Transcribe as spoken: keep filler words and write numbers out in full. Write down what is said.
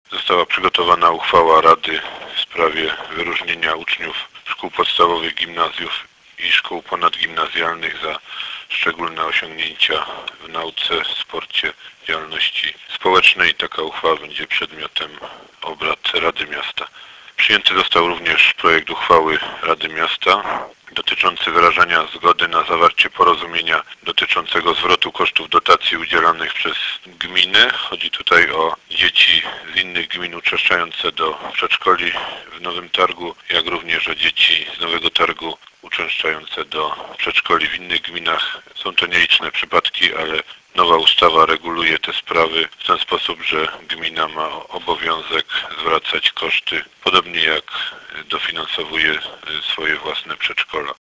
Została przygotowana uchwała Rady w sprawie wyróżnienia uczniów szkół podstawowych, gimnazjów i szkół ponadgimnazjalnych za szczególne osiągnięcia w nauce, sporcie, działalności społecznej. Taka uchwała będzie przedmiotem obrad Rady Miasta. Przyjęty został również projekt uchwały Rady Miasta dotyczący wyrażania zgody na zawarcie porozumienia dotyczącego zwrotu kosztów dotacji udzielanych przez gminy. Chodzi tutaj o dzieci z innych gmin uczęszczające do przedszkoli w Nowym Targu, jak również o dzieci z Nowego Targu uczęszczające do przedszkoli w innych gminach. Są to nieliczne przypadki, ale nowa ustawa reguluje te sprawy w ten sposób, że gmina ma obowiązek zwracać koszty, podobnie jak dofinansowuje swoje własne przedszkola.